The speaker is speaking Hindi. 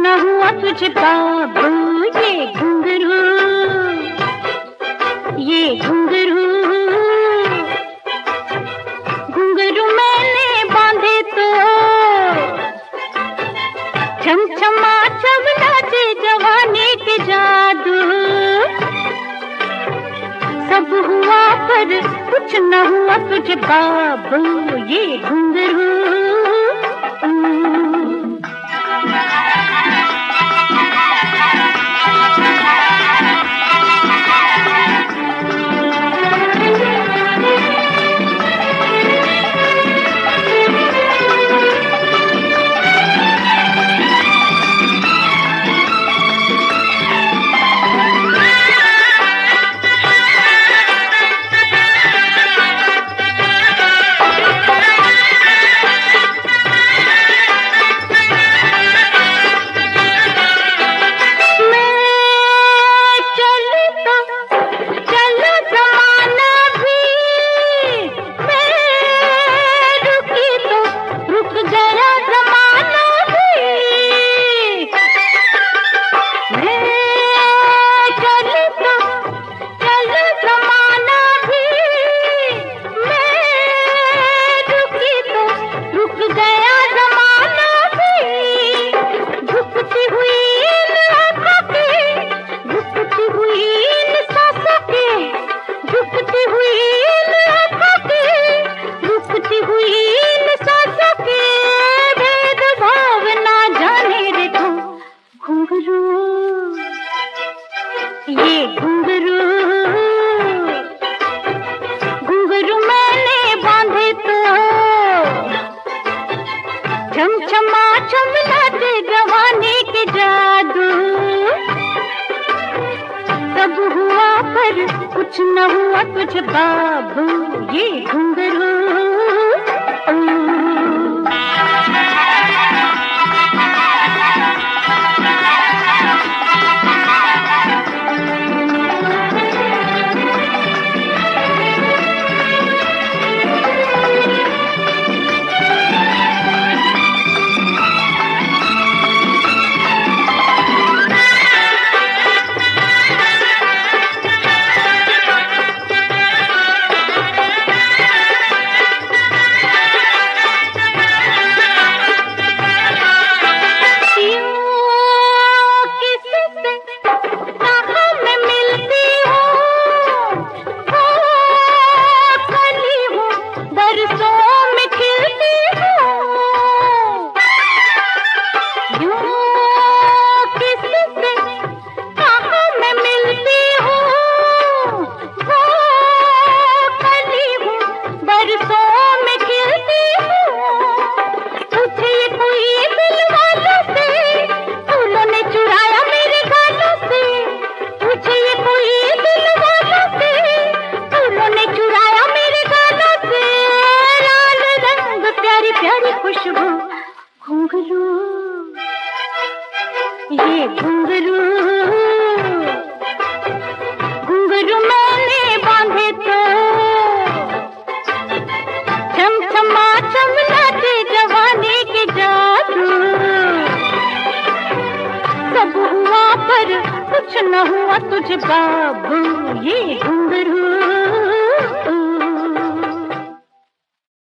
न हुआ तुझे बाबू। ये घुंघरू, ये घुंघरू, घुंघरू मैंने बांधे तो छमछमा छम नाचे जवानी के जादू। सब हुआ पर कुछ न हुआ तुझे बाबू। ये घुंघरू, ये घुंघरू, घुंघरू मैंने बांधे तो छमछमा छम नाचे जवानी के जादू। सब हुआ पर कुछ न हुआ तुझे बाबू। ये घुंघरू, खुशबू। घुंघरू, ये घुंघरू, घुंघरू मैंने बांधे तो छमछमा छम नाचे जवानी के जादू। सब हुआ पर कुछ न हुआ तुझे बाबू। ये घुंघरू।